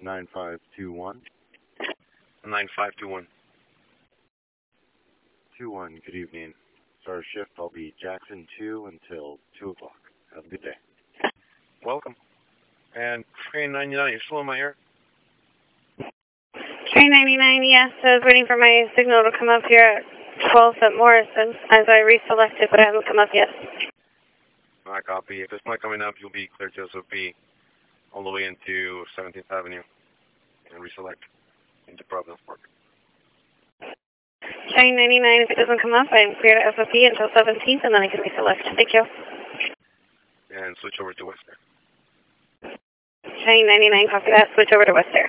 9521. 9521. 21, good evening. Start shift, I'll be Jackson 2 until 2 o'clock. Have a good day. Welcome. And train 99, you're still in my ear? Train 99, yes. I was waiting for my signal to come up here at 12th at Morrison as I reselected, but it hasn't come up yet. I copy. If it's not coming up, you'll be clear Joseph B. all the way into 17th Avenue and reselect into Providence Park. Train 99, if it doesn't come up, I'm clear to SOP until 17th, and then I can reselect. Thank you. And switch over to Western. Train 99, copy that. Switch over to Western.